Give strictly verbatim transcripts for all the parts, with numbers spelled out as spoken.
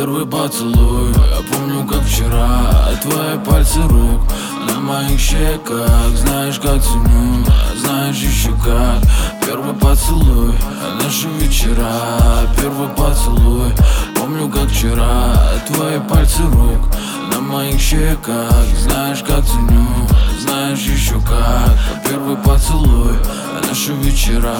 Первый поцелуй, я помню как вчера. Твои пальцы рук на моих щеках. Знаешь как ценю, знаешь еще как. Первый поцелуй, наши вечера. Первый поцелуй, помню как вчера. Твои пальцы рук на моих щеках. Знаешь как ценю, знаешь еще как. Первый поцелуй, наши вечера.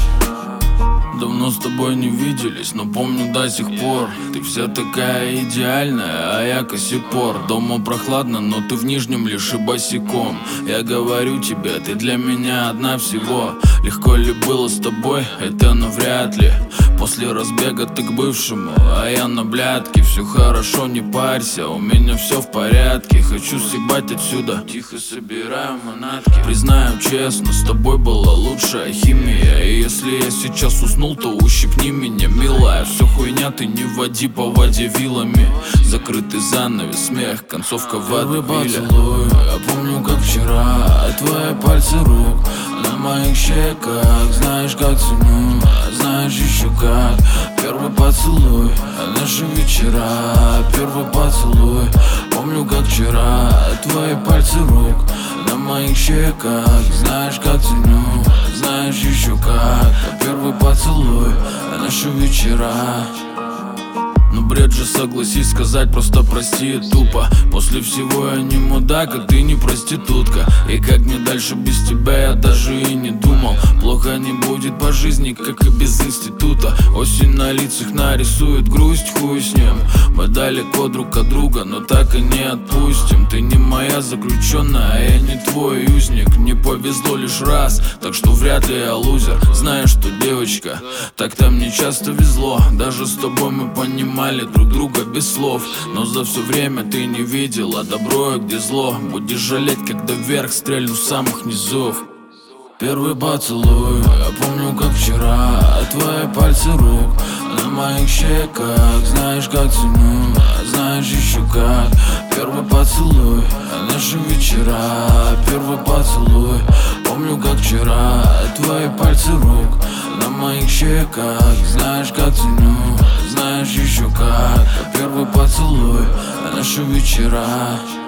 Давно с тобой не виделись, но помню до сих пор. Ты вся такая идеальная, а я косипор. Дома прохладно, но ты в нижнем лишь и босиком. Я говорю тебе, ты для меня одна всего. Легко ли было с тобой? Это навряд ли. После разбега ты к бывшему, а я на блядке. Все хорошо, не парься, у меня все в порядке. Хочу съебать отсюда, тихо собираю манатки. Признаю честно, с тобой была лучшая химия. И если я сейчас уснул, то ущипни меня, милая. Все хуйня, ты не води по воде вилами. Закрытый занавес, смех, концовка водопиля. Поцелуй, я помню как вчера. Твои пальцы рук на моих щеках. Знаешь как ценю, знаешь еще как. Первый поцелуй, наши вечера. Первый поцелуй, помню как вчера. Твои пальцы рук на моих щеках. Знаешь как ценю, знаешь еще как. Первый поцелуй, наши вечера. Ну бред же, согласись сказать, просто прости, тупо. После всего я не мудак, а ты не проститутка. И как мне дальше без тебя, я даже и не думал. Плохо не будет по жизни, как и без института. Осень на лицах нарисует грусть, хуй с ним. Мы далеко друг от друга, но так и не отпустим. Ты не моя заключенная, а я не твой узник. Не повезло лишь раз, так что вряд ли я лузер. Знаешь что, девочка, так-то мне часто везло. Даже с тобой мы понимаем друг друга без слов. Но за все время ты не видела добро и где зло. Будешь жалеть, когда вверх стрельну с самых низов. Первый поцелуй, я помню как вчера. Твои пальцы рук на моих щеках. Знаешь как ценю, знаешь еще как. Первый поцелуй, наши вечера. Первый поцелуй, помню как вчера. Твои пальцы рук на моих щеках. Знаешь как ценю, знаешь еще как. Первый поцелуй, наши вечера.